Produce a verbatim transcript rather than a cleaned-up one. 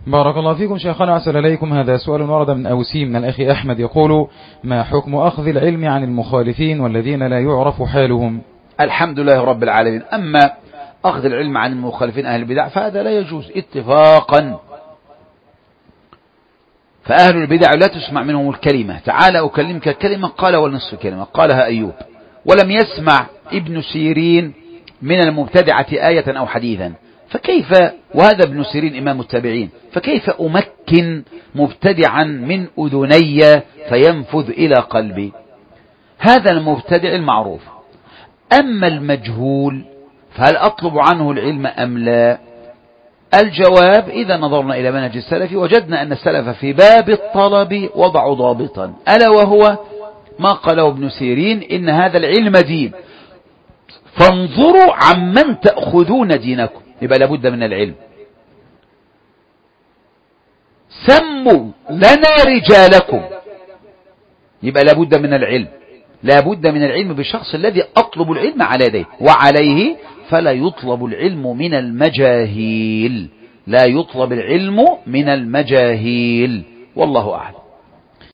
بارك الله فيكم شيخنا، أسأل إليكم. هذا سؤال ورد من أوسي من الأخ أحمد يقول: ما حكم أخذ العلم عن المخالفين والذين لا يعرف حالهم؟ الحمد لله رب العالمين. أما أخذ العلم عن المخالفين أهل البدع فهذا لا يجوز اتفاقا، فأهل البدع لا تسمع منهم الكلمة. تعال أكلمك كلمة قال ونصف كلمة قالها أيوب، ولم يسمع ابن سيرين من المبتدعة آية أو حديثا، فكيف، وهذا ابن سيرين إمام التابعين، فكيف أمكن مبتدعا من أذني فينفذ إلى قلبي؟ هذا المبتدع المعروف. أما المجهول فهل أطلب عنه العلم أم لا؟ الجواب: إذا نظرنا إلى منهج السلف وجدنا أن السلف في باب الطلب وضعوا ضابطا، ألا وهو ما قاله ابن سيرين: إن هذا العلم دين، فانظروا عمن تأخذون دينكم. يبقى لابد من العلم. سموا لنا رجالكم، يبقى لابد من العلم. لابد من العلم بالشخص الذي أطلب العلم على يديه، وعليه فلا يطلب العلم من المجاهيل، لا يطلب العلم من المجاهيل، والله أعلم.